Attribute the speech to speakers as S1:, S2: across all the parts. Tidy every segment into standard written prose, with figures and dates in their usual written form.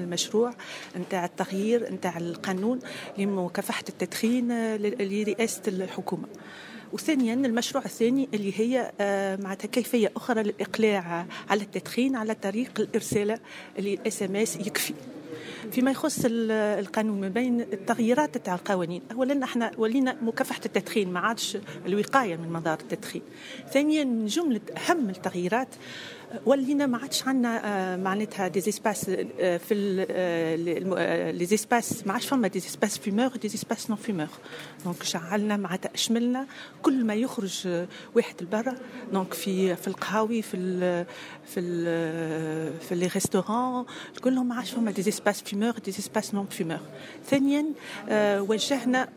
S1: المشروع نتاع التغيير نتاع القانون لمكافحة التدخين لرئاسة الحكومة. وثانيا المشروع الثاني اللي هي معناتها كيفية أخرى للإقلاع على التدخين على طريق الإرسال اللي SMS يكفي. فيما يخص القانون من بين التغييرات تاع القوانين، اولا احنا ولينا مكافحه التدخين ما عادش الوقايه من مضار التدخين. ثانيا من جمله اهم التغييرات ولينا ما عادش عندنا معناتها دي زيسباس في لي زيسباس، ما عادش فما دي زيسباس فيمور دي زيسباس نون فيمور. دونك شعلنا معناتها اشملنا كل ما يخرج واحد لبرا، دونك في القهاوي في لي ريستورون كلهم ما عادش فما دي زيسباس فيمور دي زيسباس نون فيمور. ثانيا وجهنا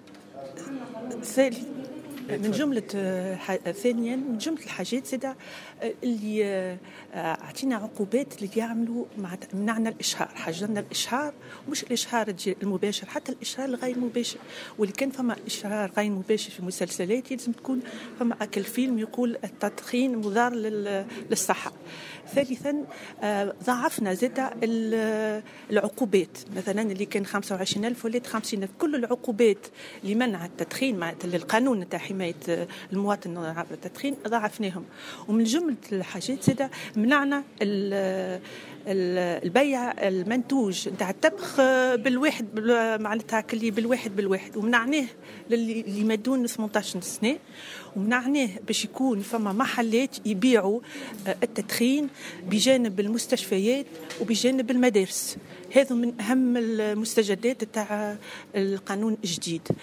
S1: من جملة الحاجات زادة اللي عطينا عقوبات اللي يعملوا منعنا الإشهار، حجرنا الإشهار، مش الإشهار المباشر حتى الإشهار الغير مباشر. واللي كان فما إشهار غير مباشر في مسلسلات لازم تكون فما أكل فيلم يقول التدخين مضار للصحة. ثالثا ضاعفنا زادة العقوبات، مثلا اللي كان 25,000 ولات 50,000. كل العقوبات لمنع التدخين معناتها القانون نتاع حماية المواطن عن التدخين ضاعفناهم. ومن جملة الحاجات زادة منعنا البيع المنتوج نتاع التبخ بالواحد معناتها كلي بالواحد ومنعناه اللي ما دون 18 سنة، ومنعناه باش يكون فما محلات يبيعوا التدخين بجانب المستشفيات وبجانب المدارس. هذا من أهم المستجدات تاع القانون الجديد.